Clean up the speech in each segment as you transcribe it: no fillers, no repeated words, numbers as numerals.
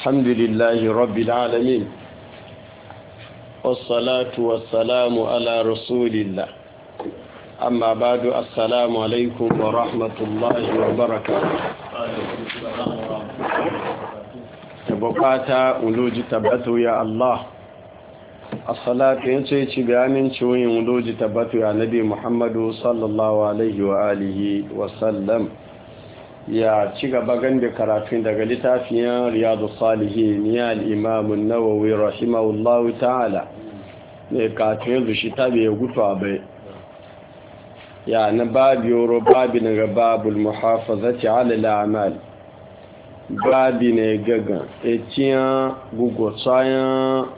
الحمد لله رب العالمين والصلاة والسلام على رسول الله أما بعد السلام عليكم ورحمة الله وبركاته بقاتا ولوج تبتو يا الله الصلاة ينسي بيامن شوين ولوج تبتو يا نبي محمد صلى الله عليه وآله وسلم ya ci gaba ganda karatun daga littafin riyadu salihin ya al'imamun nawawi rahimahullahu ta'ala ne katun yanzu shi tabi ya gutu abai ya na babi yoro babi na babul muhafazati ala al'amal babi ne gaga etiyan gugotsayan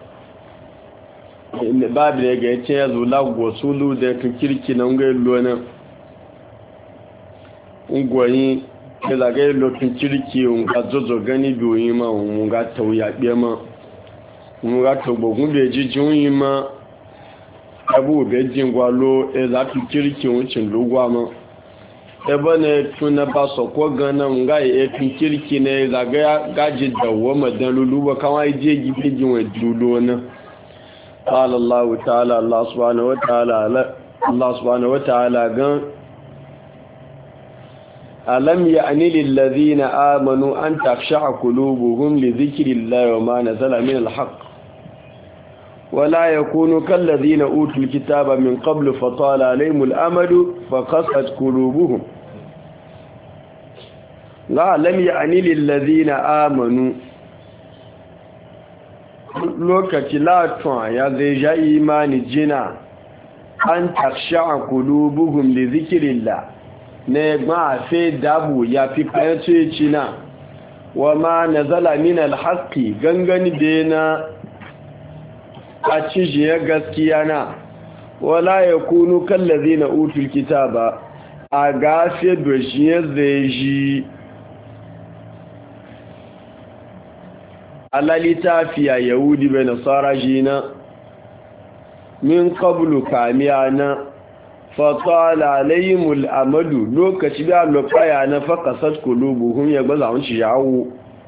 babi ne ga etiyan zula gosulu da kirki na ngai lona ungwayin ke zagaye lokacin kirki nga zozo gani biyoyi ma nga tauya biya ma nga togbogun bai ji jiyoyi ma abu bai jingwalo e za fi kirki wucin lugwa ma ebe na tuna ba sokwa gana nga e fi kirki na zagaya gaji dawo madan luluwa kawai je gibe jinwa dulo na قال الله تعالى الله سبحانه وتعالى gan ألم يأن للذين آمنوا أن تخشع قلوبهم لذكر الله وما نزل من الحق ولا يكونوا كالذين أوتوا الكتاب من قبل فطال عليهم الأمد فقست قلوبهم لا لم يأن للذين آمنوا lokaci latun ya zai ja imani jina an taksha qulubuhum li zikrillah ne ma fe dabu ya fi kayace cina wa ma nazala min alhaqi gangani dena a cije gaskiya na wala yakunu kallazina utul kitaba a gafe doshiye zai alalita fiya yahudi bai nasara jina min qablu kamiyana fatala alayhimul amadu lokaci da lokaya na faqasat qulubuhum ya gbaza hun ci yawo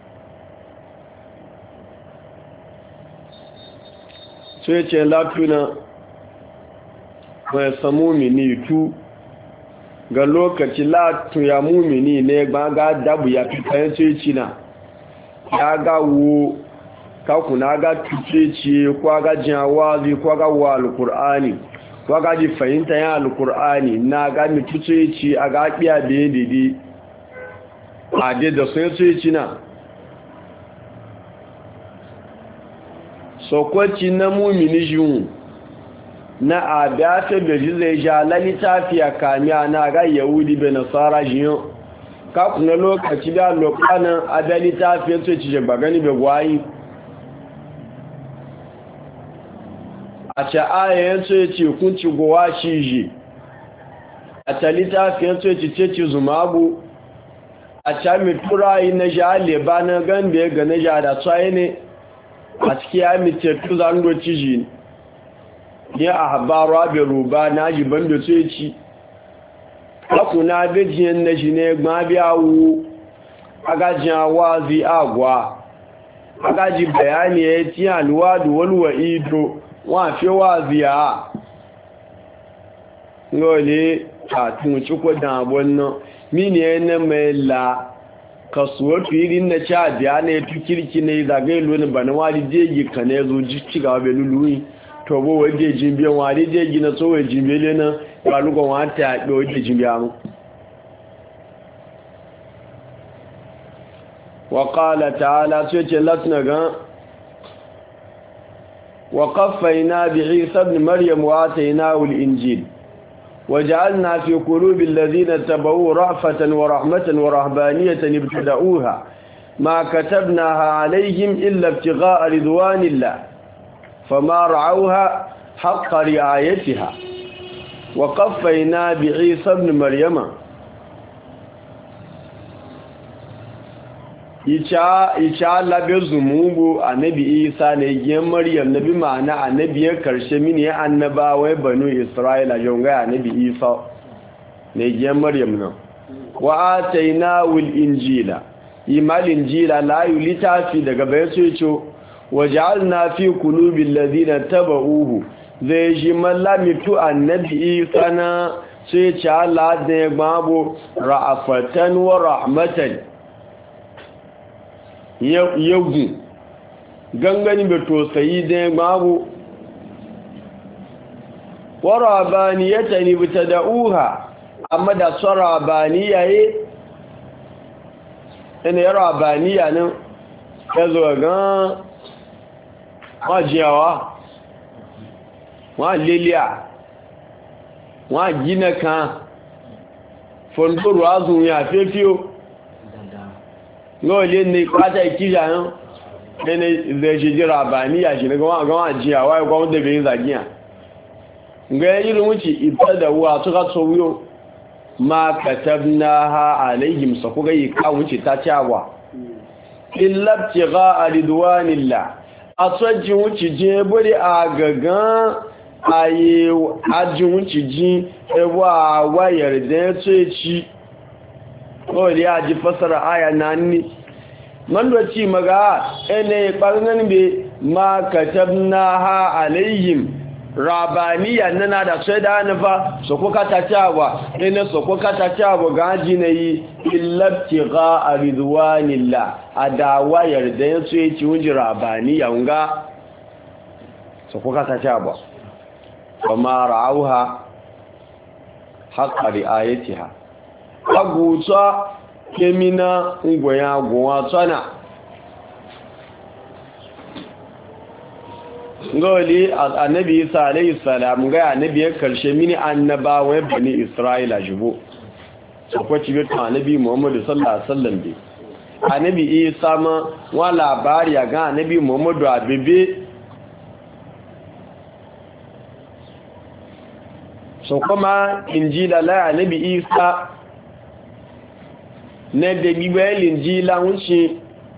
sai ce latuna mai samumini tu ga lokaci latu ya mumini ne ga dabu ya fi kayan ceci na ya ga wo kakuna ga tuceci kwa ga jawazi kwa ga wa alqur'ani waga ji fahimta ya alkur'ani na ga mutuce ci a ga biya da didi a da sai ci na sokwaci na mumini jin na abiyata da ji zai ja lalita fiya kamiya na ga yahudi bai nasara jin kakuna lokaci da lokanin adalita fiye su ci jagba gani bai gwayi a ce ayayen so ya ce kunci gowa shi ji a ce littafiyan so ya ce zumabu a ce miturayi na ja leba na gan da ya ga na ja da tsaye ne a ciki ya mitattu zango ciji ne a habaru abin ruba na ji ban da so ya ci hakuna gajiyan na shi ne gbabiyawu agajin wazi agwa agaji bayani ya ci alwadu walwa ido wọ́n fi wá zí àá lọ́lẹ̀ àtúnṣùkọ́ dàbọn náà mini ẹnà mẹ́la kasuwatu irin na caji ana ya tukirki na zagaye lónìí ba na wari jeji ka na ya zo cigaba bai luluwi to bo wadda jimbiyan wari jeji na tsohon jimbele na ƙalugon wata yaƙi wadda jimbiya mu wa ƙala ta'ala sai ce latina gan وقفينا بعيسى ابن مريم وآتيناه الإنجيل وجعلنا في قلوب الذين اتبعوه رأفة ورحمة ورهبانية ابتدأوها ما كتبناها عليهم إلا ابتغاء رضوان الله فما رعوها حق رعايتها وقفينا بعيسى ابن مريم ica labe zumugu annabi isa ne giyan maryam nabi ma'ana annabi ya karshe mini ya annabawai banu isra'ila jonga annabi isa ne giyan maryam nan wa atainawul injila imalin jila layu littafi daga bayan su yace waj'alna fi qulubil ladina tabauhu zai ji mallamitu annabi sana sai ce Allah da ya gbabo ra'afatan wa rahmatan yagu gangani da tosayi da ya gbabo wa rabaniyatan ibtada'uha amma da sarabaniya ye ina ya rabaniya nan ya zo ga majiyawa wa liliya wa gina kan fondoro azun ya fefio lole ne kwata ikija yan ene zai je rabaniya shi daga wa jiyawa ya gwa wanda bai zagiya ga irin wuce ibada wa suka tsoyo ma katabnaha alaihim sakuga yi ka wuce ta ciyawa illa ibtigha ridwanillah asajin wuce je bari a gagan aye ajin wuce ji ewa wayar da ya ce ci kawai ya ji fasara aya na ni man da ci maga ene ɓarnan be ma katabnaha alaihim rabaniya nana da sai da nufa su kuka ta cewa ina su kuka ta cewa gaji na yi illabtiga a ridwanillah a dawa yarda ya su yi ci wunji rabaniya nga su kuka ta cewa ba ma ra'auha haƙa ri'ayatiha agutsa kemina ngwaya gowa tsana gawali annabi isa alayhi salam ga annabi ya karshe mini annabawa bani isra'ila jibo akwai cibe ta annabi muhammadu sallallahu alaihi wasallam bi annabi isa ma wa labari ga annabi muhammadu abebe so kuma injila la annabi isa ne da bibel injila wuce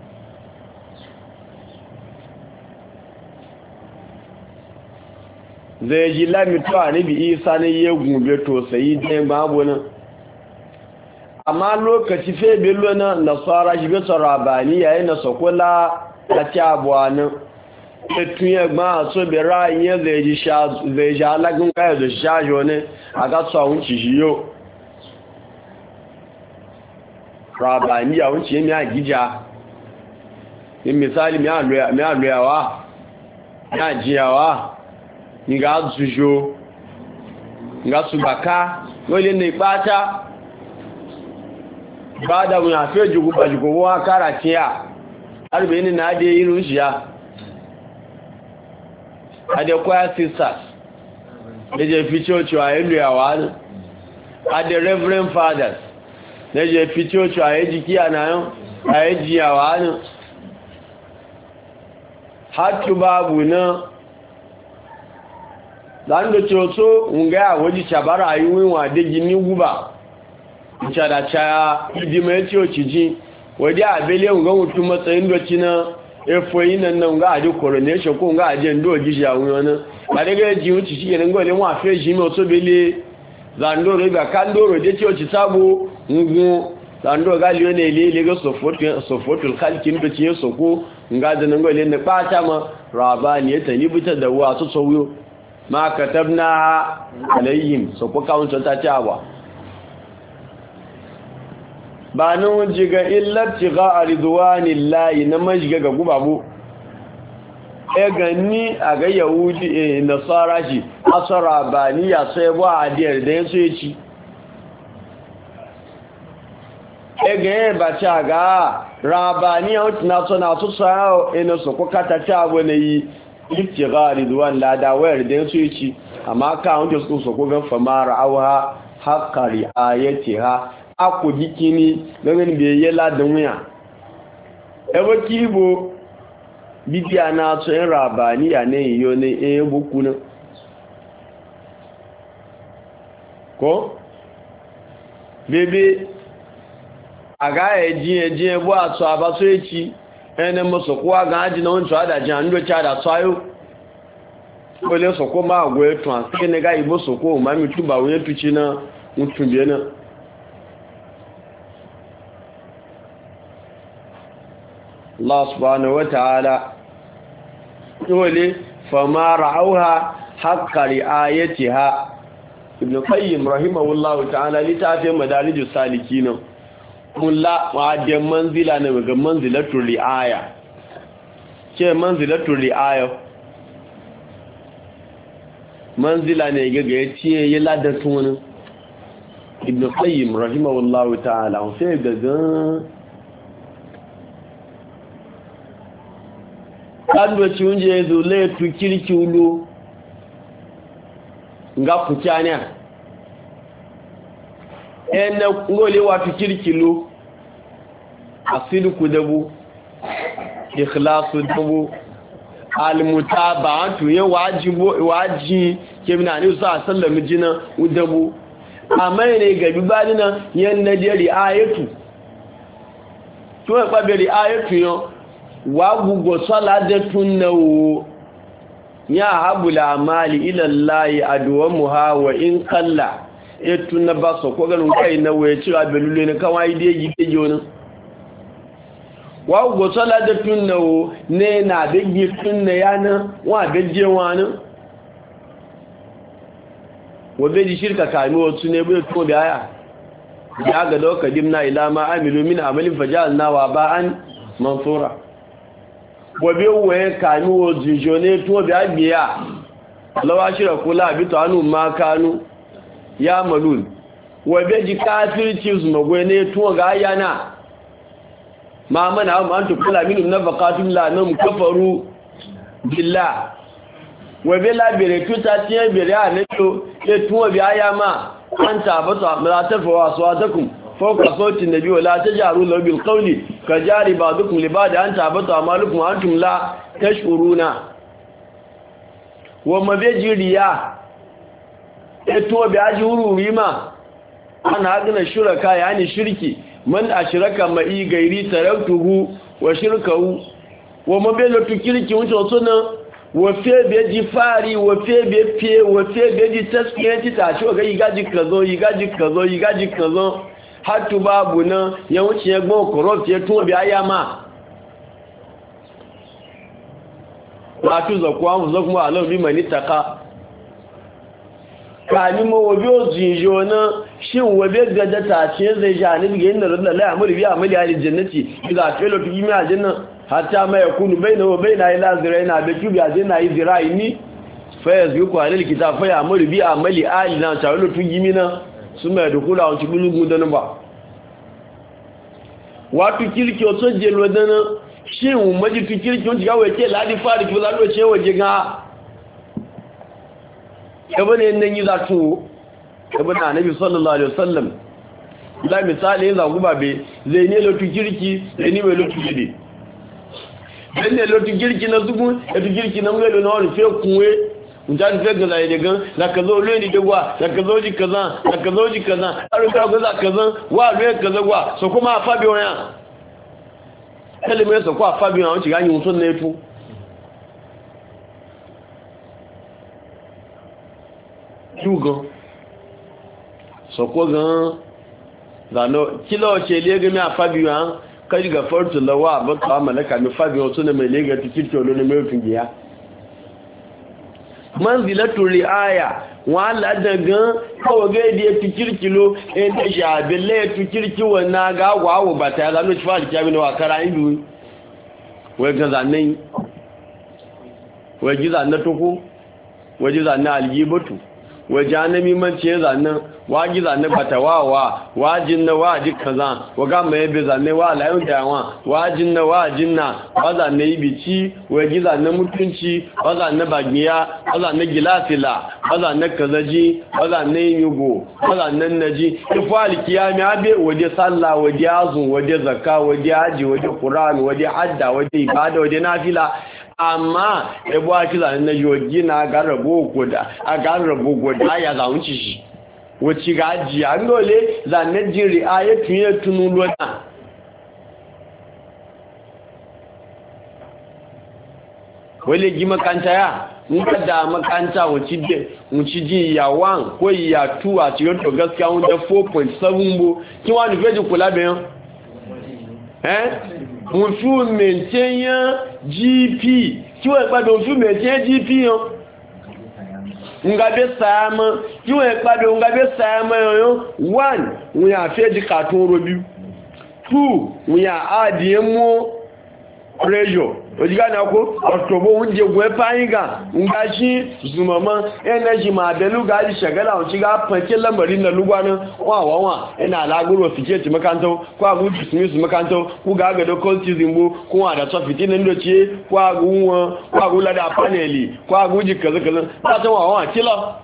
zai ji lamito a nabi isa ne ya gube to sai dai babu nan amma lokaci fe bello na nasara shi beto rabani yayin na sokola ta ci abuwa nan tun ya gba so be ra'ayin zai ji zai ja lagun kai da shajo ne a ga tsawon ci shiyo rabani ya wuce mi a gija in misali mi a loyawa ya jiyawa nga zujo nga subaka wole ne ipata bada mu afi jugu bajugo wa karatia arbe ni na de irun shia ade kwa sisters deje fi church wa elu ya wa ade reverend fathers deje fi church wa ejiki anayo aeji ya wa hatu babu na dan da coso nga a waje cabara ayi winwa da gini guba nca da cha idi mai ciyo ciji waje abele nga mutum matsayin doci na efoyi nan nan nga aje coronation ko nga aje ndo gishi a wani a daga ji wuci shi ne ngole mu afi ji mi oto bele zandoro ga kandoro de ciyo ci sabo ngun zandoro ga liyo ne ile ga sofotul khalkin do ciyo soko nga da ngole ne pata ma rabani ta libuta da wa so sowo ma katabna alayhim so ko kawun ta tawa ba nun jiga illa tiga ridwanillahi na majiga ga gubabu e ganni aga yahudi nasara shi asara bani ya sai ba adiyar da yaso yaci e ga ba ta ga rabani ya na so na so sa ina so ko kata tawo ne yi ibtiga ridwan la da wayar da yaso yaci amma ka wanda su ko ga famara auha haqqari ayatiha ako bikini gangan be yela dunya ebo kibo bibiya na so en rabani ya ne yo ne e boku na ko bebe aga eji bo aso abaso echi ene mo so kwa ga aji na oncho adaji ndo cha da sayo ole so ko ma gwe tun ne ga ibo so ko ma mi tuba we tuchi na mutumbe na Allah subhanahu wataala dole fama ra'auha haqqa ri'ayatiha ibn qayyim rahimahullahu ta'ala litafin madarijus salikin mulla wa'adda manzila ne ga manzilatul ri'aya ce manzilatul ri'aya manzila ne ga yace yi ladatun wani ibn qayyim rahimahullahu ta'ala sai ga kando chiunje zule tukiriki ulo nga kuchanya ene ngole wa tukiriki lo asilu kudabu ikhlasu dabu almutaba'atu ya waji kemina ne sallallahu jina udabu amma ne ga bibani nan yanna da riayatu to ba bi riayatu yo wa gugo salade tunnawo ya habula mali ila Allah adwamuha wa in qalla tunna ba so ko ganin kai na waye cewa belule ne kawai dai yike jona wa gugo salade tunnawo ne na bigi tunna yana wa beje wani wa beji shirka kami wasu ne bai to da aya ya ga lokacin na ila ma amilu min amalin fajalna wa ba'an mansura wabe waye kami wo jinjone to bi agbiya lawa shira kula bi to anu ma kanu ya malun wabe ji kafirci su magwai ne to ga yana ma mana an to kula minum nafaqatum la nam kafaru billah wabe la bere tuta tiye bere anato e to bi ayama an tabatu amrata fa waswatakum fawqa sawti nabi wala tajaru lahu bil qawli kajari ba'dukum li ba'd an tabatu amalukum antum la tashkuruna wa mabejiriya eto bi ajuru rima ana gina shuraka yani shirki man ashraka ma'i gairi taraktuhu wa shirkahu wa mabelo tukirki wuce sunan wa fe be ji fari wa fe be pie wa fe be ji taskiyati ta ci ga yigaji kazo hatu babu nan ya wuce ya gbọ́ corrupt ya tún obi aya ma láti zọkú àwọn zọkú alọ́ bí mẹ́ni taka ka ní mọ́ wọ́bí ó jíjọ náà ṣí wọ́bí gajata ṣe zai ṣe ní bigé inda rọ́dá láyé àmúrí bí àmúrí alìjẹnẹ́tì ìgbà fẹ́lọ fi yí mẹ́ àjẹ́nà àti àmà ẹ̀kúnnù bẹ́ẹ̀nà ilá zira ina bẹ́ kíbi àjẹ́nà ìzira ìní fẹ́yẹ̀sì yóò kọ̀ alìkìta fẹ́yà àmúrí bí àmúrí alìjẹnà tàbí fi yí mí náà súnmọ̀ ẹ̀dùkúlà àwọn ti gbúlúgún dánú ba watu kirki wato jelo dana shin maji tu kirki wanda ga wace ladi fari ki lalo ce waje ga kabane nan yi zato kabane annabi sallallahu alaihi wasallam da misali yanzu guba be zai ne lotu kirki zai ne mai lotu gidi dan ne lotu kirki na zugu lotu kirki na ngelo na wani fe kunwe unjan fe ga zai daga zaka zo lo ni dagwa zaka zo ji kaza zaka zo ji kaza aro ka ga zaka kaza wa me kaza wa so kuma fabi waya kalime so kwa fabi waya ci ganyi mutun ne tu tugo so ko gan zano kilo ce lege mi fabi waya kai ga fartu lawa ba ka malaka mi fabi waya to ne mai lege tikito lo ne mai fingiya manzilatu riaya wala daga kawai da ya fikirkilo inda shabille ya fikirki wannan ga gwawo ba ta zanu ci fara kyamina wa kara indu wai ga zanne wai ji zanne toko wai ji zanne aljibatu wai janami man ce zanne waji zanne bata wawa wajin na waji kaza waga mai be zanne wa layun dawa wajin na wajin na wazanne ibici waji zanne mutunci wazanne bagiya wazanne gilasila wazanne kazaji wazanne yugo wazanne naji ifali kiyami abe waje sallah waje azun waje zakka waje haji waje qur'an waje hadda waje ibada waje nafila amma ebo akila na yogi na garabo goda a garabo goda ya zaunci shi wacce ga ajiya an dole zanen jiri a ya tuye tunu lona wale gi makanta ya nka da makanta wacce ji ya 1 ko ya 2 a cikin to gaskiya wanda 4.7 bo kin wani feji kula bayan wọ́n fi maintain GP kí wọ́n ìpàdé wọ́n fi maintain GP yàn ngabe sama kí wọ́n ìpàdé ngabe sama yàn 1 wọ́n yà fẹ́ jí kàtún robi 2 wọ́n yà àdìyẹ mọ́ pressure ojiga na ko ọ̀tọ̀bọ̀ oúnjẹ gwe fáyíngà ngashi zumama energy ma belu ga ji shagala on ciga fanke lambarin na lugwanin wawawa ina alaguro fice ci makanto ko agu dismiss makanto ku ga ga cultism bo ko da so fiti nan do ce ko agu lada paneli ko agu ji kaza kaza ta ta wawawa kila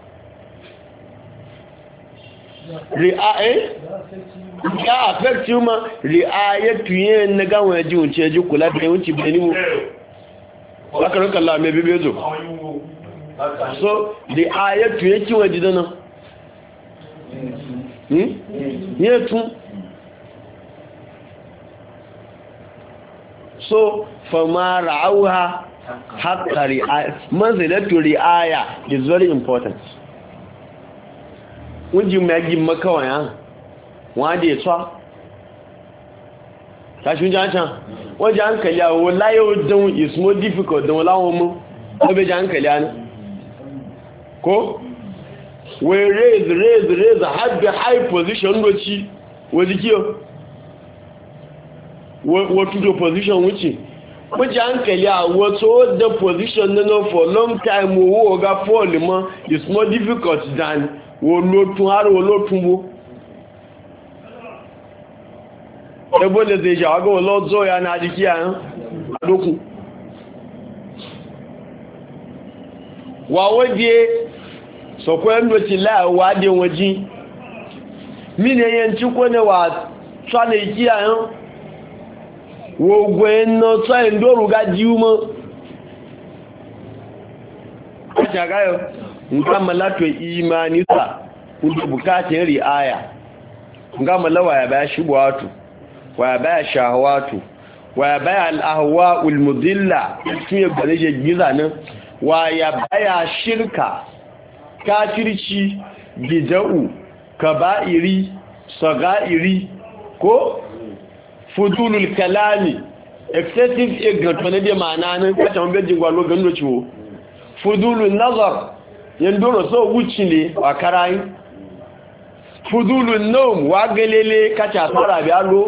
ya affect you ma ri'ayatu yin na ga wani jiwon ce ji kula da yawanci bane mu aka ranka Allah mai bebe zo so ri'ayatu yake waje dana yetu so fama ra'auha haqqa ri'aya manzilatu ri'aya is very important wunji mai maka waya wọ́n dé tọ́ ṣàṣúnjá ṣán wọ́n jẹ́ àǹkẹ̀lẹ̀ àwọn láyé ó dán is more difficult dán láwọn mú wọ́n bẹ́ jẹ́ àǹkẹ̀lẹ̀ àná kó wọ́n raise high position lóchi wọ́n jí kí o wọ́n tútò position wúchi wọ́n jẹ́ àǹkẹ̀lẹ̀ àwọn tó dán position nínú for long time owó ọgá fọ́ọ̀lì mọ́ is more difficult than wọ́n lótún àrò olótún bó ẹgbó lè zai ṣàwágọ́ lọ́zọ́ ya na jí kí a yán àdókù wà ó dé sọ̀kọ́ ẹ̀mọ́ ti láàwọ́ adé wọn jí mínú ẹyẹn tí kó ní wà sọ́lẹ̀ kí a yán wògbò ẹ̀nà tọ́ ẹ̀ndórù ga jí mọ́ ṣàgáyọ̀ nǹkan mọ́látọ̀ imanisa kúndé bukatun ri'aya nǹkan mọ́láwà ya bá ṣíbọ̀ wátù ويبايا شهوات ويبايا الأهواء المضلة كي يباليجي جيزانا ويبايا شركة كاترشي بدأو كبائري صغائري كو فضول الكلام excessive ignorance wane dai ma'ana nan kacce man bejin gwalo gando ciwo fudulun nazar yandoro so wuci ne a karayi fudulun naum wa galele kacce asara biya lo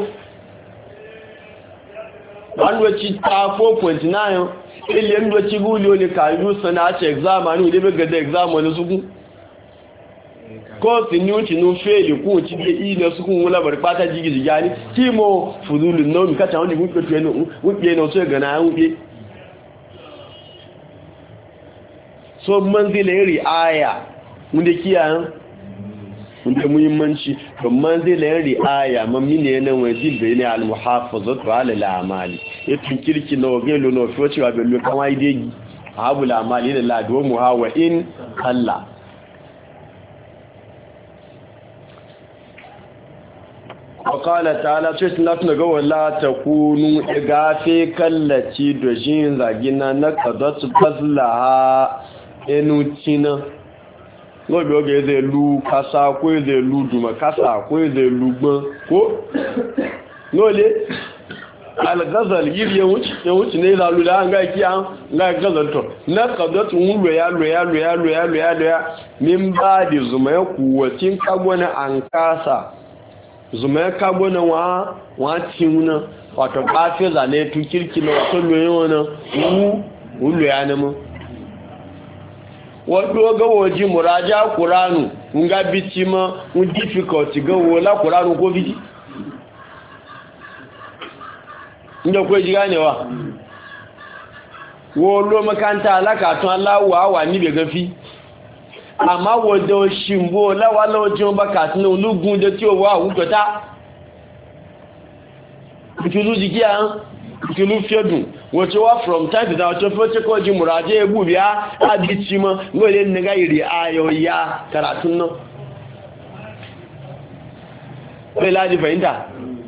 alwaci ta 4.9 ile ndoci guli ole ka yu sana ce exam anu ile be gada exam wani suku ko sinu ti no fail ku ti de ile suku wala bar pata jigi jigani timo fudulun no mi ka ta woni mu pe no wupe no so gana wupe so manzile riaya munde kiyan wanda muhimmanci don manzilayen ri'aya mamine nan wajil bai ne al-muhafazatu ala al-amali yatin kirki na wagelo no focewa bello kan wai degi abu al-amali da lado mu hawa in Allah وقال تعالى تسنات نغا ولا تكونوا اغافي كلتي dojin zagina na kadatu fazla enutina lọ́bí ọgẹ́ ẹzẹ̀ ìlú kásá kó ẹzẹ̀ ìlú dùmọ̀ kásá kó ẹzẹ̀ ìlú gbọ́n kó lọ́lé al-ghazal yìí yẹ̀wùn tí ní ìlàlú láàrín gáìkí à ń láì ghazal tọ̀ na kàdọ́tù ń lòyà min bá di zùmọ̀ ya kúwọ̀ tí ń kagbọ́ na an kásá zùmọ̀ ya kagbọ́ na wọ́n tí wuna wato káfẹ́ zane tun kirki na wato lòyà wọn lòyà na mọ́ wato ga waje muraja Qur'anu nga biti ma un difficult ga wala Qur'anu ko biti inda ko ji ganewa wo lo makanta alaka tun Allah wa ni be gafi amma wodo shimbo la wala ojo baka tun olugun de ti o wa wujota bitulu jikia bitulu fiodun wace wa from time to time to fice ko ji muraje ebu biya abici ma ngole ne ga iri ayo ya karatun no bela ji fahimta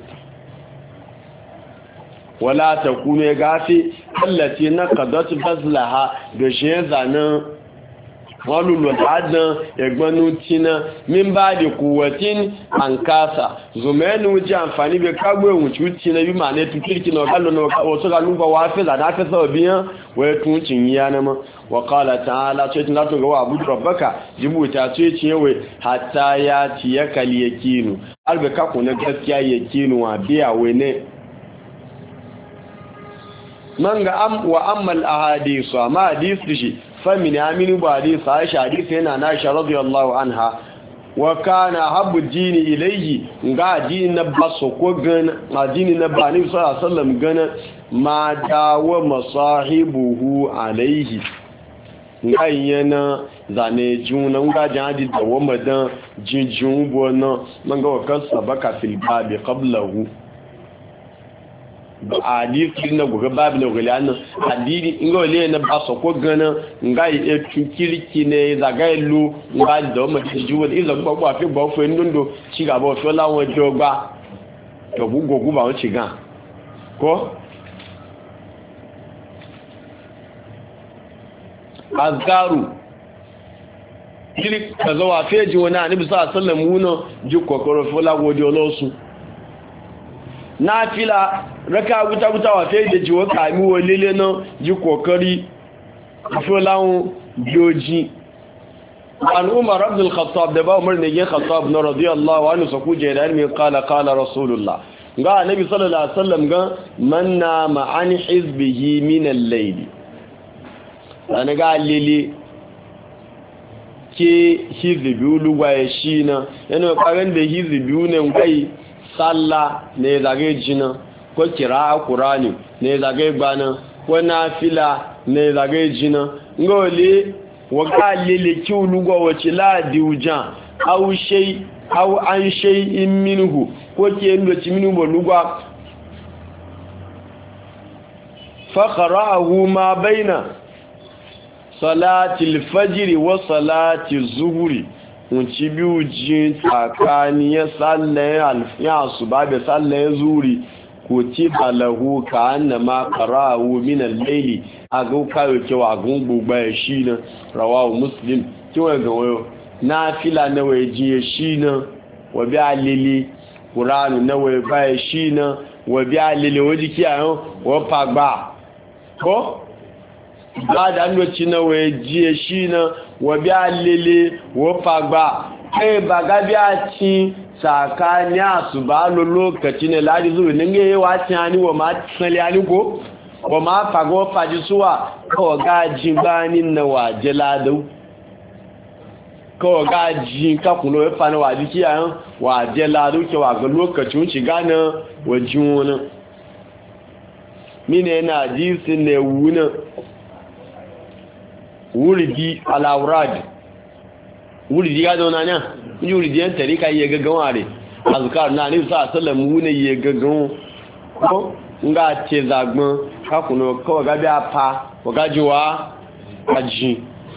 wala takunu gafi allati naqadat bazlaha da shi zanan wọ́n lùlọ dáadán ẹgbọ́nú tíná mímbá di kùwẹ̀tín àǹkásà zùmẹ́nu jẹ́ àǹfàní bí kágbé ohun tí ó tíná bí ma ní tukirki na ọ̀gálọ́nà ọ̀tọ́gá lúgbà wá fẹ́ zàdáfẹ́sọ̀ òbíyàn wẹ́ tún ci yíya na ma wakala ta'ala ce tun látọ̀ gawa abu rabbaka jibuta ce cewe hatta ya ci ya kali yakinu albe kaku na gaskiya yakinu wa biya wene man ga wa ammal ahadisu amma hadisi shi famini aminu ba hadisi aisha hadisi yana na aisha radiyallahu anha wa kana habbu dini ilayhi ga dini na baso ko gana dini na bani sallallahu alaihi wasallam gana ma dawa masahibuhu alaihi ngayyana zane juna nga jadi da wamadan jinjun bona manga wakan sabaka fil babi qablahu hadisi na goga babu na goga nan hadisi inga wale na baso ko gana nga yi kirki ne zaga lu nga da mu juwa iza gba gba fi gba fo ndundo ci ga bo fo lawon jogba to gugo guba won ci gan ko azgaru kiri kaza wa feji wani anabi sallallahu alaihi wasallam wuno ji kokoro fo lawo di olosun nafila raka guta wa feji ji wo kami wo lele na ji kokori fo lawon bioji an umar ibn al-khattab da ba umar ne ya khattab na radiyallahu anhu sakuje da ilmi qala rasulullah ga anabi sallallahu alaihi wasallam ga man nama an hizbihi min al-layl ana ga lele ke hizbiyu lugwaye shi na yana ƙarar da hizbiyu ne kai salla ne zage jina ko kira ƙurani ne zage gbana ko nafila ne zage jina ngole waga lele ki lugwa wace ladi ujan au an shay'in minhu ko ke ndo ci minhu lugwa fa qara'ahu ma baina salatil fajiri wa salati zuhuri unci biyu jin tsakaniyar sallayen alfiya su ba da sallayen zuri ko ci balahu ka anna ma qara'u min al-layli agu kayo kewa gungu ya shi na rawahu muslim kiwa ga wayo nafila na waye ji shi na wa bi alili qur'an na waye ba shi na wa bi alili waji kiyayo wa pagba ko ba da ndoci na waye jiye shi na wa biya lele wa fagba kai ba ga biya ci tsakani a su ba lo lokaci ne ladi zuwa nan yayi wa ci ani wa ma tsali ani ko wa ma faga wa faji suwa ko ga jibanin na wa jeladu ko ga ji ka kuno fa na wa jiki an wa jeladu ke wa ga lokacin ci gana wa jiwona mine na ji sin ne wuna wuridi alawrad wuridi ga dona nya wuridi yan tarika ye gaggawa re azkar na ni sa sallam wune ye gaggawo ko nga ce zagbon ka kuno ko ga bi apa ko ga jiwa aji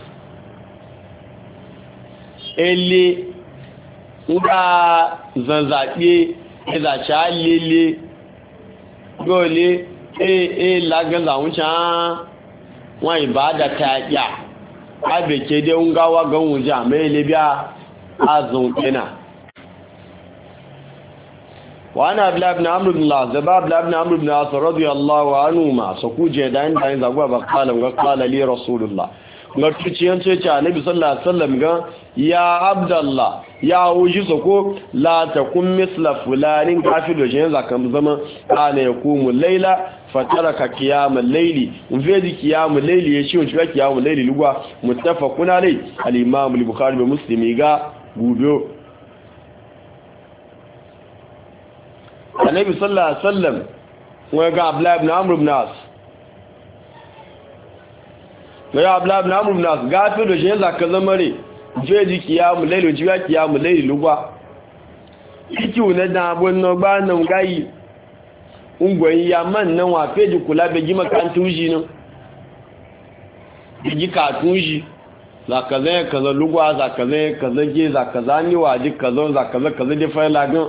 ele nga zanzabe za cha lele gole lagan za wucin wọn ìbáadà ta yà ábẹ̀kẹ́ dé ń gáwà gan jà mẹ́lẹ̀ bí azùn pẹ́nà wọ́n abúlábìnà amúrùbìnà zaba abúlábìnà amúrùbìnà sọ̀rọ̀dù allawa anúma sọkú jẹ́ dáyìn dáyìn zagwa ba kalan ga kalali rasulullah ga tuciyan cece a nabi sallallahu alaihi wasallam ga ya abdallah ya wuji sako la takun misla fulanin kafin da shi zakan zama kana yakumu laila fataraka qiyamul layli unfedi qiyamul layli yashi unshi qiyamul layli lugwa muttafaqun alai al-imam al-bukhari wa muslim ga gudo annabi sallallahu alaihi wasallam wa ga abdullah ibn amr ibn as wa abdullah ibn amr ibn as ga to da shi zaka zamare unfedi qiyamul layli unshi qiyamul layli lugwa kici na da bonno ba nan gayi ungwayin yaman nan wa feji kula bai ji makarantun shi nan ji katun shi za ka zai kaza lugwa za ka zai kaza ge za ka zani waje kaza za ka zai kaza da fayla gan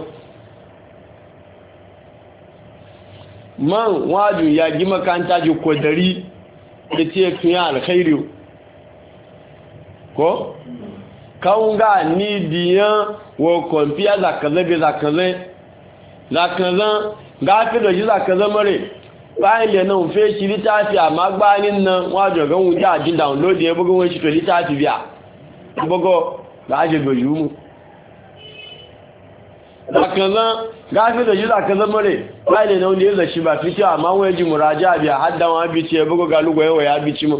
man waju ya ji makaranta ji kodari da ce tun ya alkhairu ko kan ga ni biyan wo kompiya zakaza be zakaza ga fi da shi zakaza mare bayan da nan fe shi litafi amma gbanin nan wajo gan wuta ji download ya bugun wani shi to litafi biya bugo da aje doju mu zakaza ga fi da shi zakaza mare bayan da nan ne da shi ba fiti amma wani ji muraja biya haddan wa bi ce bugo ga lugo ya bi ci mu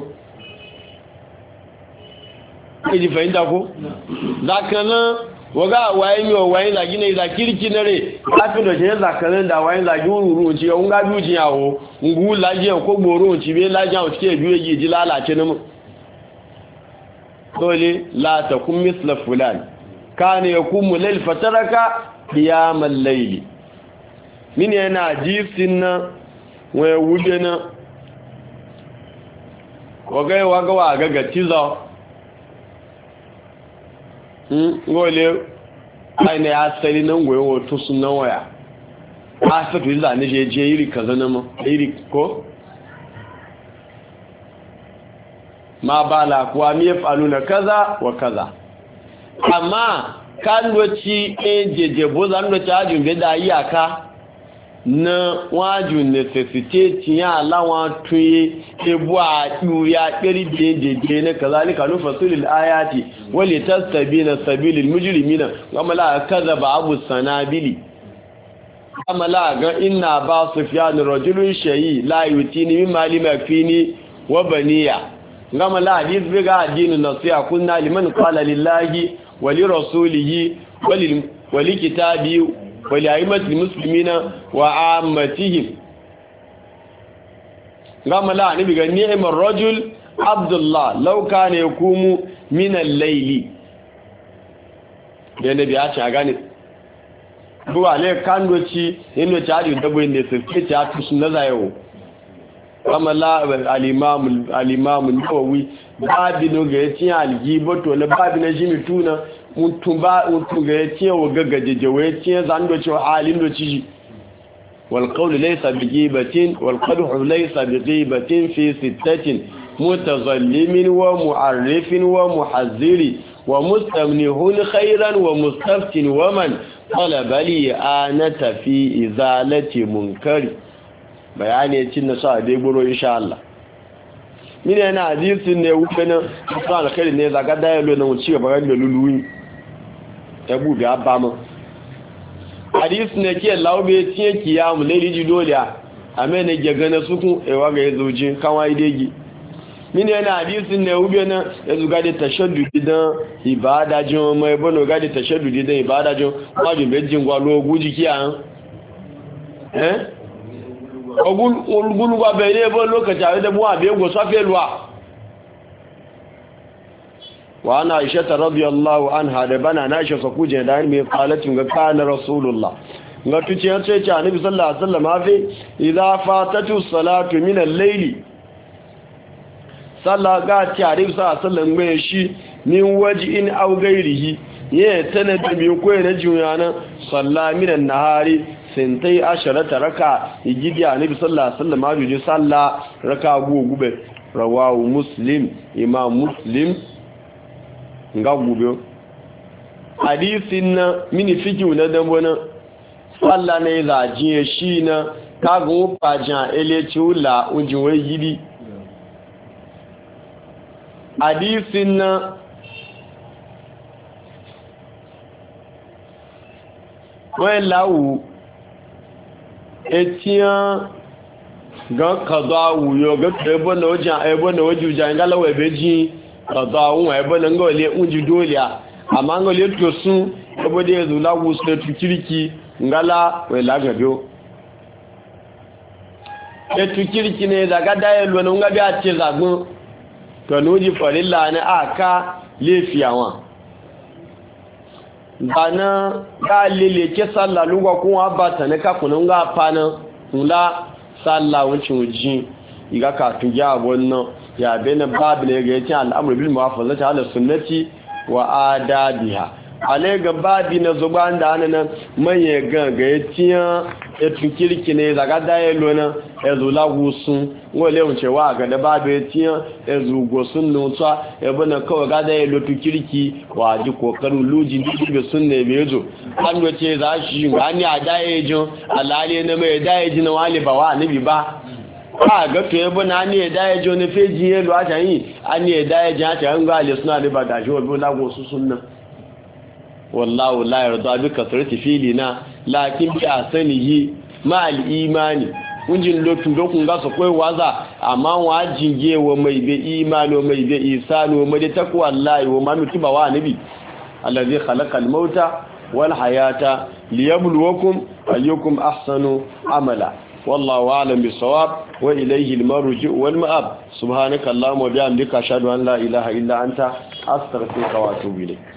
ji fahimta ko zakaza waga wayin yo wayin zagi ne za kirki nare afi da je zakarin da wayin zagi ururu ci on ga biyu jiyawo ngu laje ko gboro ci be laje o tike biyu yi ji lalace ne mu dole la takum misla fulan kana yakumu lil fataraka qiyamal layl min yana jisin na wa wude na waga ga tizo ngole aina ya asali nan goyo wato sunan waya a saka yi zane je iri kaza na ma iri ko ma bala kuwa mi falu na kaza wa kaza amma kan doci jeje bo zan doci ajun be da iyaka na wajun necessity ya lawan tuye ebu a ya kiri jeje na kazalika nufasulil ayati wali tastabina sabilil mujrimina wama la kadhaba abu sanabili wama la ga inna ba sufyan rajulun shayi la yutini min mali makfini wa baniya wama la hadith biga adinu nasiya kunna liman qala lillahi wa li rasulihi wa li kitabi wa li aimatil muslimina wa ammatihim wama la ni biga ni'mar rajul abdullah law kana yakumu min al-layli da nabi a ci a gane buwa le kandoci inda ci hadi dabo ne sai ci a tusu na zayo kama la al-imam an-nawawi babi no ga yaci algibo to na babi na jimi tuna mutum ga yaci wa gaggaje wa yaci zando ci halin do ci wal qawl laysa bi gibatin wal qadhu laysa bi gibatin fi sittatin متظلم ومعرف ومحذر ومستمنه خيرا ومستفت ومن طلب لي آنة في إزالة منكر bayani cin nasa dai goro insha Allah mine yana hadisin ne wuce na kusa alkhairi ne zaga dayalo na wuce ga bayan da luluwi tabu ga abama hadis ne ke laube tiye kiyamu laili ji doliya amene ge gana sukun ewa ga yazojin kanwa idegi mini yana hadisin ne ube na ya zuga da tashaddudi dan ibada jin mai bono ga da tashaddudi dan ibada jin wajin bejin gwalo guji kiya ogul gwa bere bo lokaci da mu abe go safelwa wa ana aisha radhiyallahu anha da bana na aisha sakuje da mai qalatin ga kana rasulullah ga tuce ya ce annabi sallallahu alaihi wasallam afi idza fatatu salatu min al-layli sallah ga ci annabi sallallahu alaihi wasallam mai shi min waj'in aw ghairihi ya tanada bi ko na juyana salla min an-nahari sintai asharata raka igidi annabi sallallahu alaihi wasallam ajuji salla raka gube rawahu muslim imam muslim nga gube hadisin na mini fikiu na dambona salla ne za jiye shi na kagun pajan eleci ula ujinwe gidi hadisin na wọ́n láwù etiyan gan kàdọ̀ àwùyọ gẹ́gẹ́ ẹbọ́n ojú ìjà ìgálọ́wọ̀ ẹ̀bẹ́ jí kàdọ̀ àwọn ẹbọ́n ń gọ́ọ̀lẹ́ oúnjẹ dóòlẹ̀ àmá ń gọ́ọ̀lẹ́ tó sún ẹbọ́dé ẹ̀zù láwù sẹ́tù kíríkì ngálá wẹ̀lágàbíó ẹ̀tù kíríkì ní ìzàgádá ẹlò ní ngá bí a ti zàgbọ́n pẹ̀lú ojú fọ̀lélà ní àká lè fi àwọn bana ga lele ke sallah lugwa kuma ba ta ne ka kunun ga fana nla sallah wancin wuji iga ka tuja wannan ya bene babu ne ga yace al'amru bil muwafazati ala sunnati wa adabiha ale ga babi na zuban da nan manye ga ya tiya ya tukirki ne daga daya lona ya zula gusun wale wuce wa ga da babi ya tiya ya zugo sun nutsa ya bana kawai ga daya lo tukirki wa ji kokarin lujin dibe sun ne bai zo an wace za shi gani a daya jin alale na mai daya jin wale ba wa nabi ba a ga to ya bana ne ya daya jo na feji ya lo a can yi an ya daya jin a can ga ale suna da ba da shi wa bola go su sunna wallahu la yarda bi kasrati filina lakin bi asanihi ma al-imani kunjin lotu dokun ga so koi waza amma wa jinge wa mai be imani mai be isani mai da takwa Allah wa ma mutuba wa nabi allazi khalaqa al-mauta wal hayata liyabluwakum ayyukum ahsanu amala wallahu a'lam bis-sawab wa ilayhi al-marji' wal ma'ab subhanaka allahumma wa bihamdika ashhadu an la ilaha illa anta astaghfiruka wa atubu ilayk